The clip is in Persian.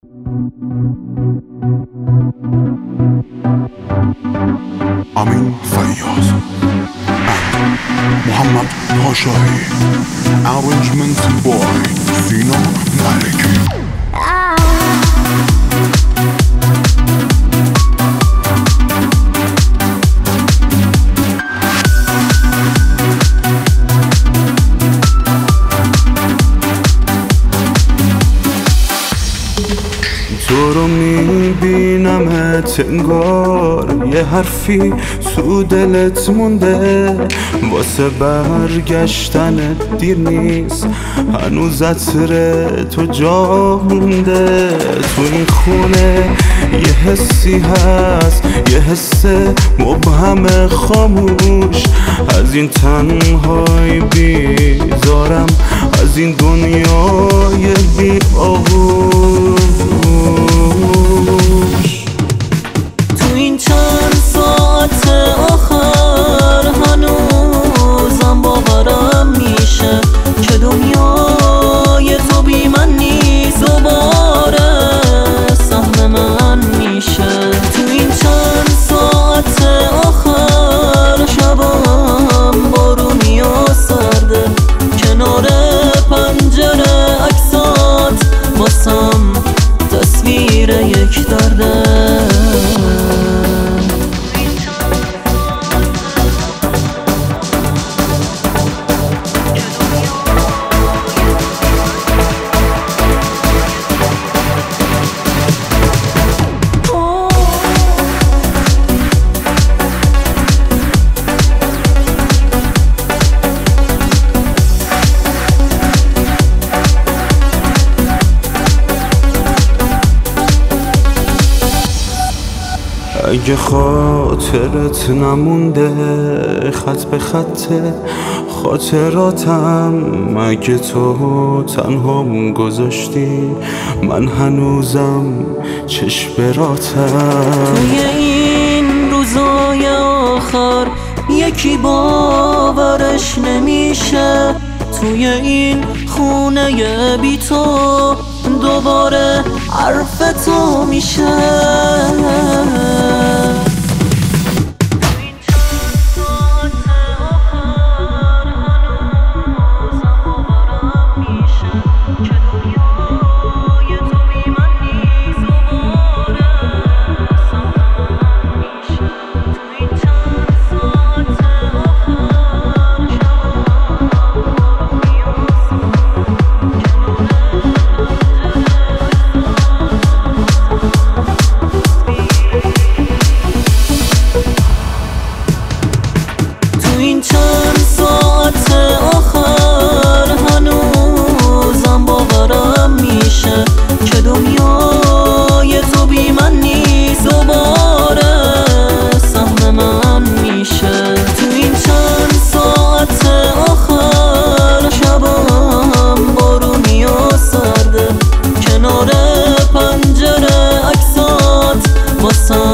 Amin Fayyaz and Muhammad Hashai. Arrangement by Sina Maliki. تو رو میبینمت انگار یه حرفی تو دلت مونده، واسه برگشتنت دیر نیست، هنوز عطر تو جا مونده. تو این خونه یه حسی هست، یه حس مبهم خاموش، از این تنهایی بیزارم، از این دنیای بی آغوش. تو این چند ساعت آخر هنوزم باورم میشه که دنیای تو بی من نیست، دوباره سهم من میشه. تو این چند ساعت آخر شبم بارونی و سرده، کنار پنجره عکسات واسم تصویر یک درده. اگه خاطرت نمونده خط به خط خاطراتم، اگه تو تنهام گذاشتی من هنوزم چشم براتم. توی این روزای آخر یکی باورش نمیشه، توی این خونه بی تو دوباره حرف تو میشه. این چند ساعت آخر هنوزم باورم میشه که دنیای تو بی من نیست، دوباره سهم من میشه. تو این چند ساعت آخر شبم بارونی و سرده، کنار پنجره عکسات واسم